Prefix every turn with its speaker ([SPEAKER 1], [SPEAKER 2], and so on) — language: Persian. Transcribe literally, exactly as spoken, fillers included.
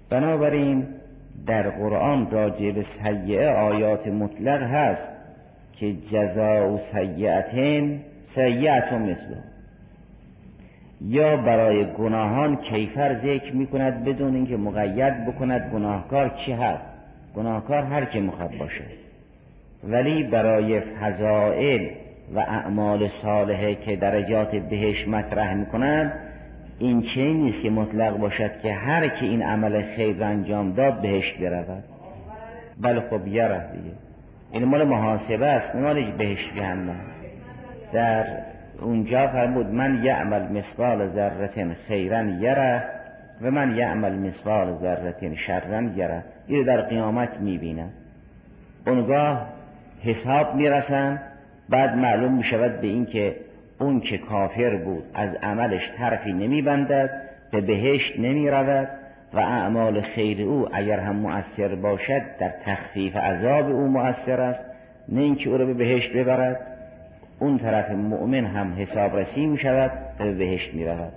[SPEAKER 1] بنابراین در قرآن راجع به سیئه آیات مطلق هست که جزاء سیئتین سیئة مثله، یا برای گناهان کیفر ذکر می کند بدون اینکه مقید بکند گناهکار چی هست. گناهکار هر که میخواد باشه، ولی برای فضائل و اعمال صالحه که درجات بهش مطرح می کند این چنین نیست که مطلق باشد که هر که این عمل خیر انجام داد بهش برود. بله خب یره دیگه، این مال محاسبه است، مال بهش جهنم. در اونجا فرمود من یعمل مثقال ذره خیرا یره و من یعمل مثقال ذره شرا یره. این در قیامت میبینه، اونگاه حساب میرسن، بعد معلوم میشود به این که اون که کافر بود از عملش طرفی نمیبندد، به بهشت نمیرود و اعمال خیر او اگر هم مؤثر باشد در تخفیف عذاب او مؤثر است، نه اینکه او را به بهشت ببرد. اون طرف مؤمن هم حساب رسی میشود و به بهشت میرود.